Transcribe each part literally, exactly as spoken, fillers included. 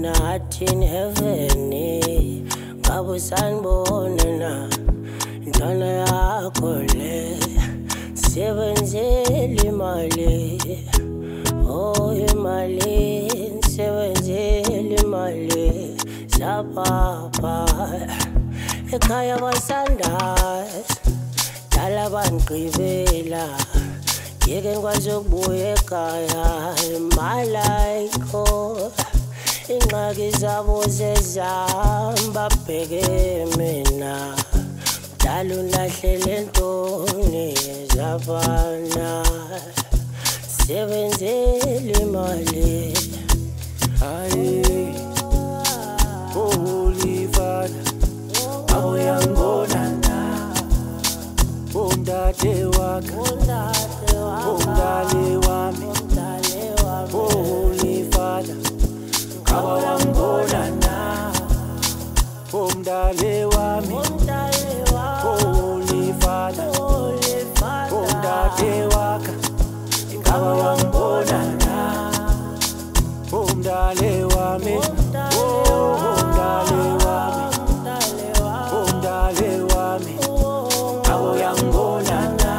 not in heaven. Babu sanbonana, ntwana yakho le, sebenzele imali, oh imali, sebenzele imali, zapapa, ekhaya basandazi, dala banqibela, yeke ngikwazi ukubuya ekhaya, malayikho. Ingxaki zabo zezamba bheke mina dala ulahlele ntoni zabana sebenzele imali aye Holy Father awuyangibona na umdade wakhe umdali wami Holy Father awuyangibona na umdali wami Holy Father umdade wakhe awuyangibona na umdali wami umdali wami umdali wami awuyangibona na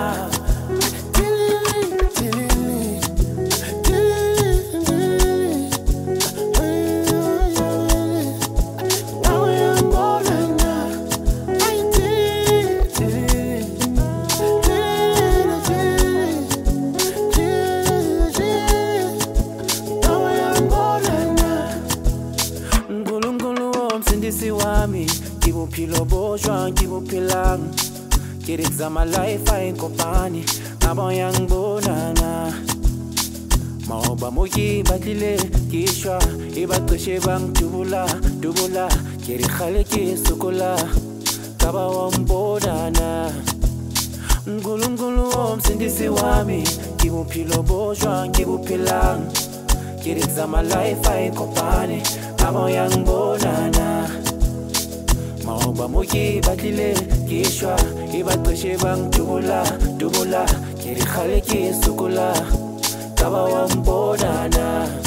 Msindisi wami, kibuphilo boshwa ngibuphilang. Ngizama life ayikopani, abayangibonana. Mawuba moyi batlile kishwa, ibaqeshe bangidubula, dubula. Ngirikhale kisukula, kaba wambonana. Nkulunkulu msindisi wami, kibuphilo boshwa ngibuphilang. Ngizama life ayikopani, abayangibonana. Mawuba moyi batlile kishwa, ibaqeshe bangidubula, dubula. Ngirikhale kisukula, kaba wambonana.